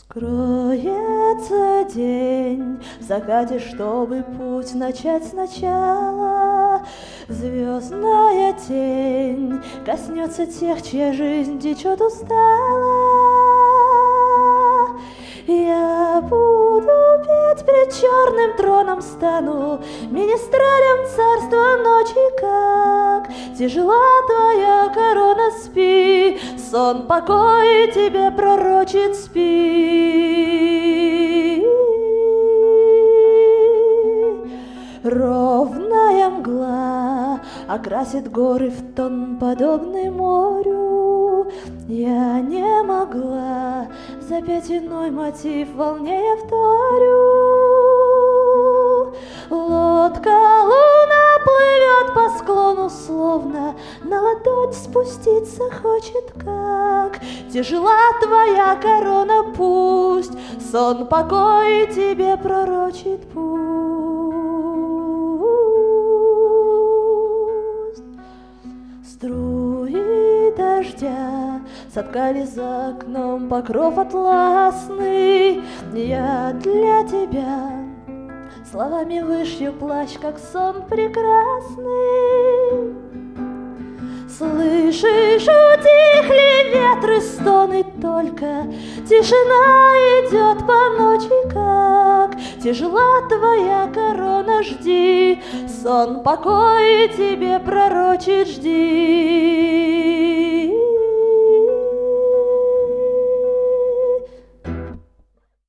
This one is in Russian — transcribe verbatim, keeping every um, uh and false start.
Скроется день в закате, чтобы путь начать сначала. Звездная тень коснется тех, чья жизнь течет устала. Я буду петь пред черным троном, стану министрелем царства ночи, как тяжела твоя корона, спи, сон покой тебе пророчит, спи. Ровная мгла окрасит горы в тон, подобный морю. Я не могла запеть иной мотив, волне я вторю. Лодка луна плывет по склону, словно на ладонь спуститься хочет, как тяжела твоя корона, пусть сон покой тебе пророчит, пусть. Струи дождя соткали за окном покров атласный. Я для тебя словами вышью плащ, как сон прекрасный. Слышишь, утихли ветры, стоны, только тишина идет по ночи, как тяжела твоя корона, жди, сон покой тебе пророчит, жди.